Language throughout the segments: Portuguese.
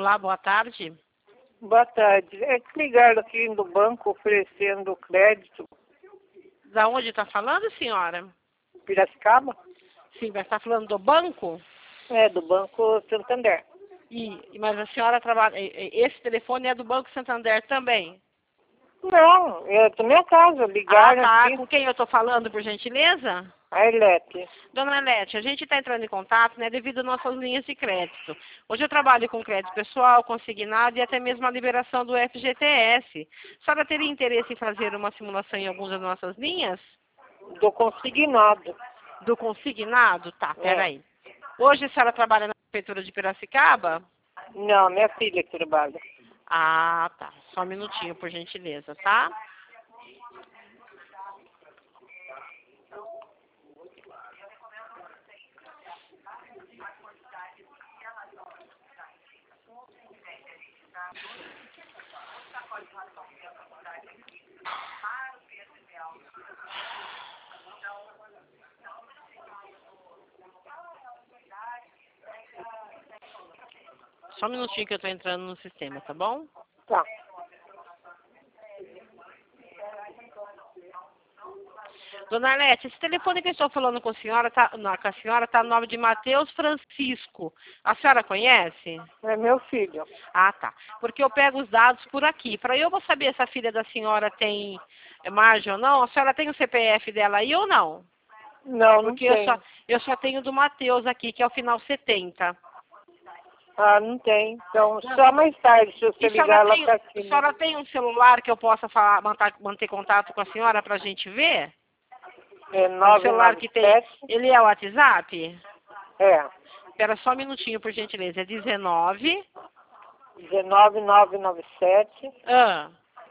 Olá, boa tarde. Boa tarde. É que ligaram aqui do banco oferecendo crédito. Da onde está falando, senhora? Piracicaba? Sim, mas está falando do banco? É, do Banco Santander. Mas a senhora trabalha... Esse telefone é do Banco Santander também? Não, é da minha casa. Ligaram Tá. aqui. Com quem eu estou falando, por gentileza? A Elete. Dona Elete, a gente está entrando em contato, né, devido às nossas linhas de crédito. Hoje eu trabalho com crédito pessoal, consignado e até mesmo a liberação do FGTS. A senhora teria interesse em fazer uma simulação em algumas das nossas linhas? Do consignado. Do consignado? Tá, É. peraí. Hoje a senhora trabalha na Prefeitura de Piracicaba? Não, minha filha que trabalha. Ah, tá. Só um minutinho, por gentileza, tá? Só um minutinho que eu tô entrando no sistema, tá bom? Tá. Dona Arlete, esse telefone que eu estou falando com a senhora tá no nome de Matheus Francisco. A senhora conhece? É meu filho. Ah, tá. Porque eu pego os dados por aqui. Para eu vou saber se a filha da senhora tem margem ou não, a senhora tem o CPF dela aí ou não? Não, Porque não tem. eu só tenho do Matheus aqui, que é o final 70. Ah, não tem. Então, só mais tarde, se você E ligar lá pra a cima. senhora tem um celular que eu possa manter contato com a senhora para a gente ver? É Um celular que tem... 997. Ele é o WhatsApp? É. Espera só um minutinho, por gentileza. É 19... 19997 Ah,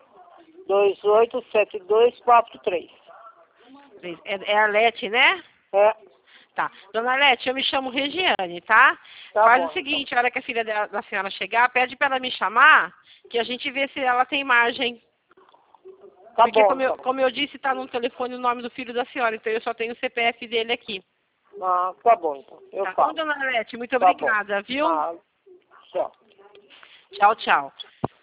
287243. é a Arlete, né? É. Tá. Dona Arlete, eu me chamo Regiane, tá? Tá Faz bom, o seguinte, a hora que a filha da senhora chegar, pede para ela me chamar, que a gente vê se ela tem margem. Tá Porque, bom. como eu disse, tá no telefone o nome do filho da senhora, então eu só tenho o CPF dele aqui. Ah, tá bom, então. Eu Tá bom, falo. dona Arlete? Muito Tá obrigada, bom. viu? Ah, tchau. Tchau, tchau.